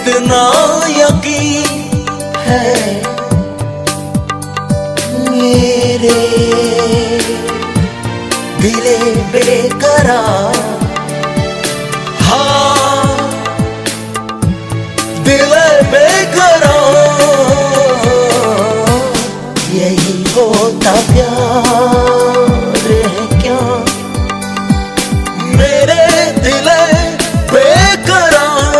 इतना यकीन है मेरे दिले बेकरार। हाँ दिले बेकरार, यही होता प्यार है क्या मेरे दिले बेकरार।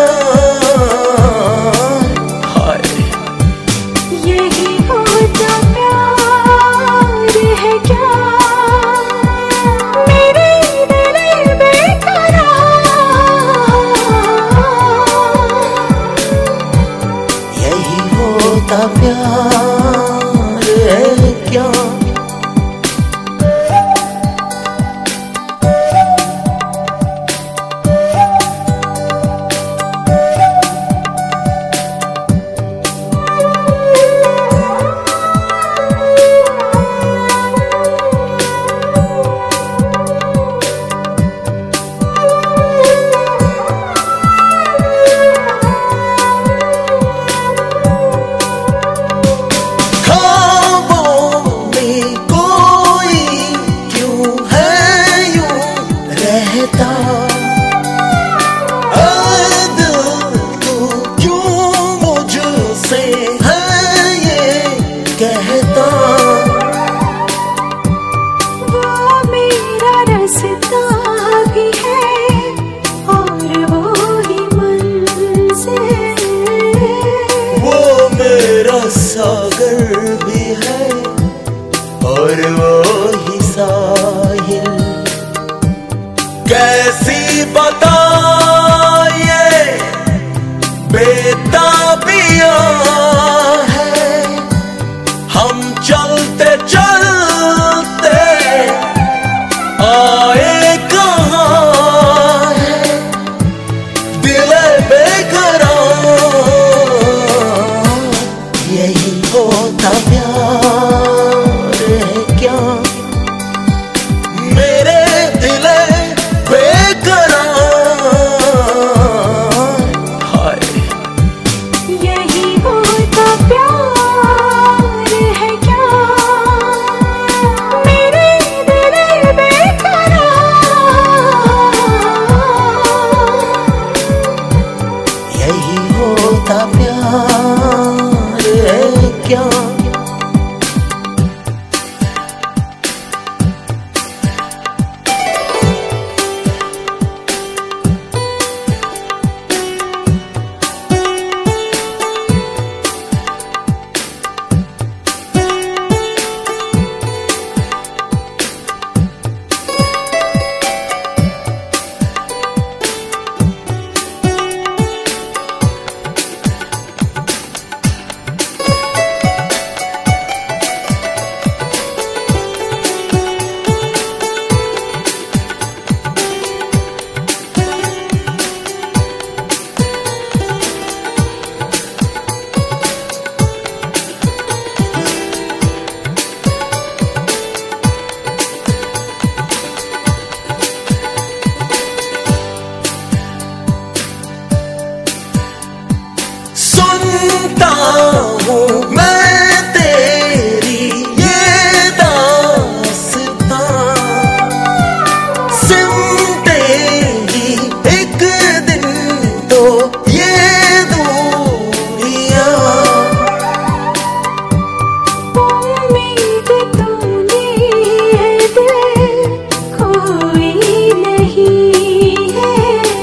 हाय यही होता प्यार है क्या मेरे दिले बेकरार। यही होता प्यार है क्या। कहता वो मेरा रास्ता भी है और वो ही मंज़िल। वो मेरा सागर भी है और वो ही साहिल। कैसी बताइए बेताबिया हम चलते चलते आए कहाँ है दिले बेकरार। यही होता प्यार है क्या मेरे दिले बेकरार। हाय यही होता प्यार है क्या मेरे दिले बेकरार। यही होता प्यार है क्या। सुनता हूँ मैं तेरी ये दास्तां, सिमटेगी एक दिन तो ये दूरियां। उम्मीद तूने है दिल कोई नहीं है।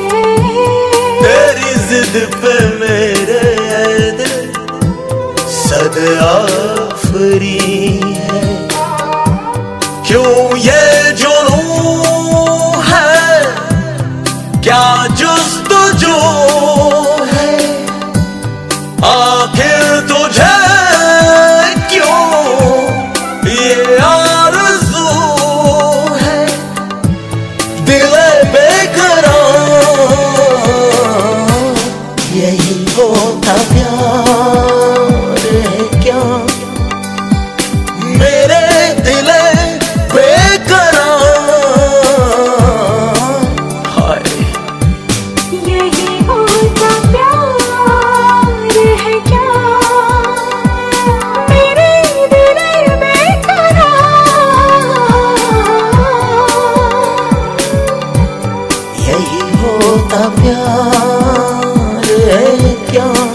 तेरी जिद पे मेरे सद आफरी है। क्यों ये जुनून है क्या जुस्तजू है। आखिर तुझे क्यों ये आरज़ू है दिले बेकरार। यही होता प्यार है क्या मेरे दिले बेकरार। हाय यही होता होता प्यार है क्या।